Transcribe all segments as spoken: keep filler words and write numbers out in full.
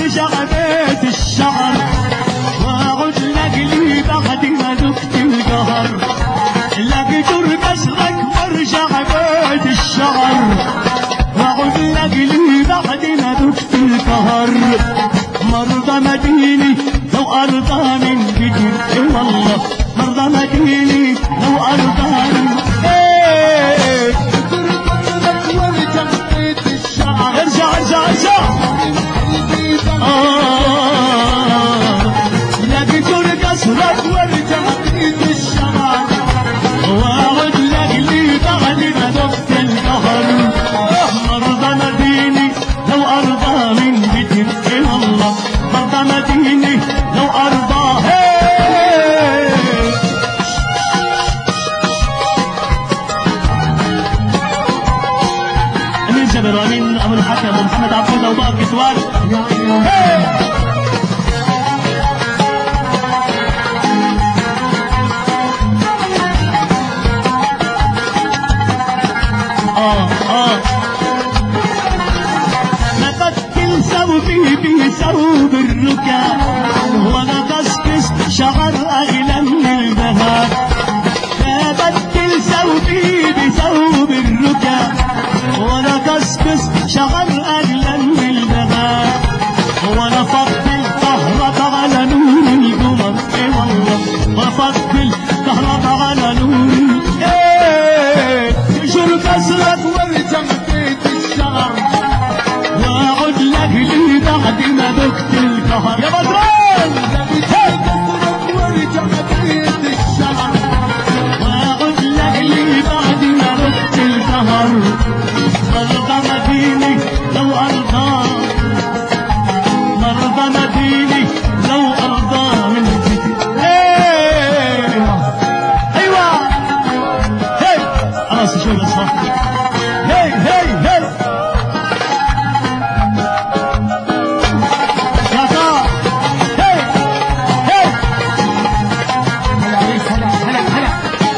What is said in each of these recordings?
وارجع بيت الشعر، واقعد لاجلي بعد ما ذقت القهر. لاقي جر كسرك وارجع بيت الشعر، واقعد لاجلي بعد ما ذقت القهر. مرضى مديني لو ارضى من كتير، اي والله مرضى مديني لو ارضى من ايه. وارجع بيت الشعر، ارجع ارجع ارجع آه. لاقي جر كسرك وارجع بيت الشعر، واقعد لاجلي بعد ما ذقت القهر. مرضى مديني لو ارضى من كتير، اي والله مرضى مديني لو ارضى. امين جابر، امين ابو الحكم ومحمد عبود وباب كسوان. اه اه نبدل ثوبي بثوب الركاب، وانا قصقص شعر اغلى من الذهب. نبدل ثوبي بثوب الركاب، وانا قصقص شعر اغلى من الذهب. وانا فضل كهربا على نور القمر، اي والله بفضل كهربا على نور. ايه جر كسرك وارجع بيت الشعر، واقعد لاجلي بعد ما ذقت القهر. يا بدران كسرك وارجع بيت الشعر، واقعد لاجلي بعد ما ذقت القهر. مرضى مديني لو ارضى، مرضى مديني لو ارضى من كتير. ايه ايوه هي خلاص شوي بس هي هي هي يا طه هي هي هلا عليك هلا هلا هلا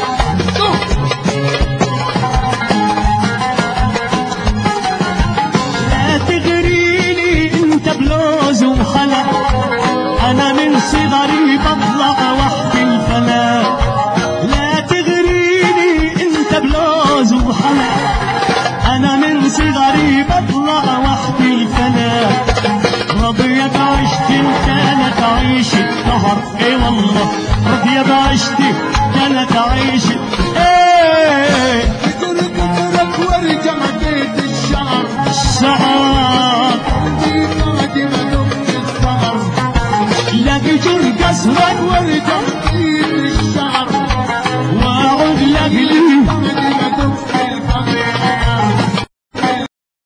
لا تغريني انت بلوز وخلا، انا من صغري بطلع وحدي الفلا. لا تغريني انت بلوز وخلا، انا من صغري بطلع وحدي الفلا. رضيت عشتي وكانت عيشة قهر، اي والله رضيت عشتي كانت عيشة. ايه كسرك وارجع بيت الشعر، الشعر بعد ما ذقت القهر. لاقي جر كسرك وارجع